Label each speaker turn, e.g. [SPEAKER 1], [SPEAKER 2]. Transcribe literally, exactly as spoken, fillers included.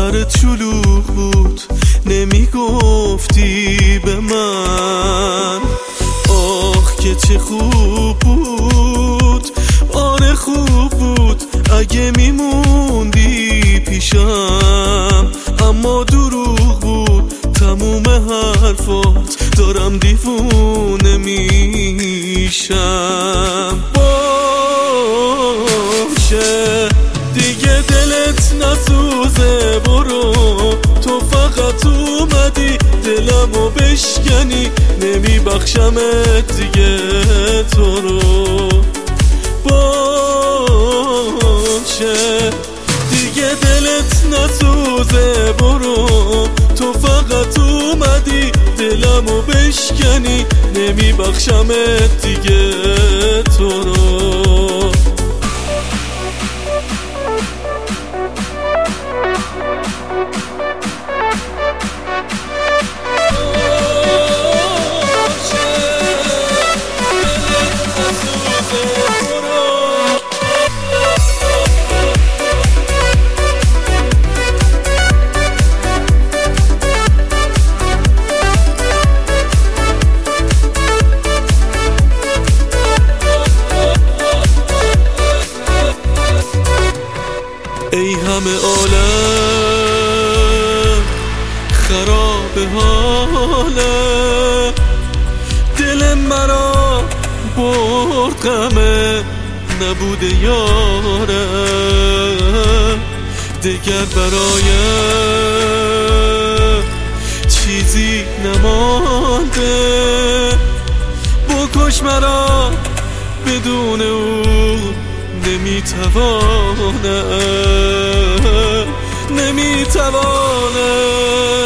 [SPEAKER 1] سرت شلوغ بود نمیگفتی به من. آخ که چه خوب بود، آره خوب بود اگه میموندی پیشم. اما دروغ بود تموم حرفات، دارم دیوونه میشم. باشه دیگه دلت نسوزه، برو تو فقط اومدی دلمو بشکنی، نمیبخشمت دیگه تو رو. باشه دیگه دلت نسوزه، برو تو فقط اومدی دلمو بشکنی، نمیبخشمت دیگه تو رو. ای همه عالم خراب حاله، دل مرا برد غمه نبوده یاره. دیگر برایم چیزی نمانده، بکش مرا بدون او نمیتوانم نمیتوانم